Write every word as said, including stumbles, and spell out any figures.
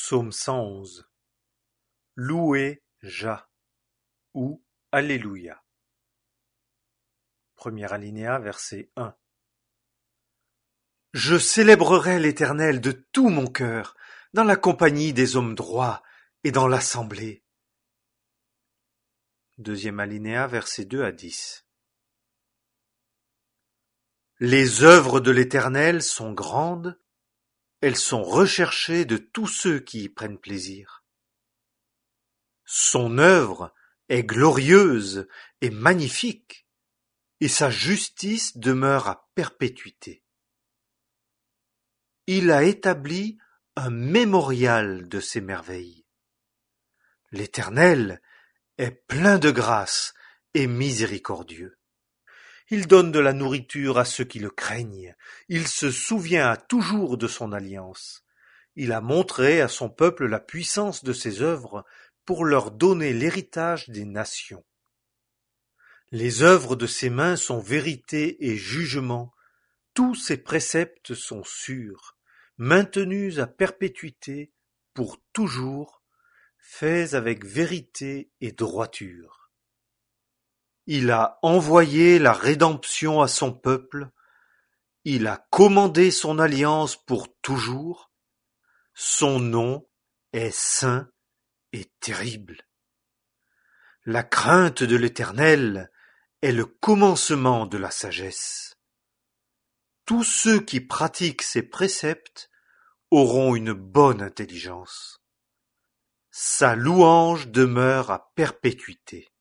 Psaume cent onze. Louez Jah ou Alléluia. Premier alinéa, verset un. Je célébrerai l'Éternel de tout mon cœur, dans la compagnie des hommes droits et dans l'assemblée. Deuxième alinéa, versets deux à dix. Les œuvres de l'Éternel sont grandes, elles sont recherchées de tous ceux qui y prennent plaisir. Son œuvre est glorieuse et magnifique, et sa justice demeure à perpétuité. Il a établi un mémorial de ses merveilles. L'Éternel est plein de grâce et miséricordieux. Il donne de la nourriture à ceux qui le craignent. Il se souvient toujours de son alliance. Il a montré à son peuple la puissance de ses œuvres pour leur donner l'héritage des nations. Les œuvres de ses mains sont vérité et jugement. Tous ses préceptes sont sûrs, maintenus à perpétuité pour toujours, faits avec vérité et droiture. Il a envoyé la rédemption à son peuple, il a commandé son alliance pour toujours, son nom est saint et terrible. La crainte de l'Éternel est le commencement de la sagesse. Tous ceux qui pratiquent ses préceptes auront une bonne intelligence. Sa louange demeure à perpétuité.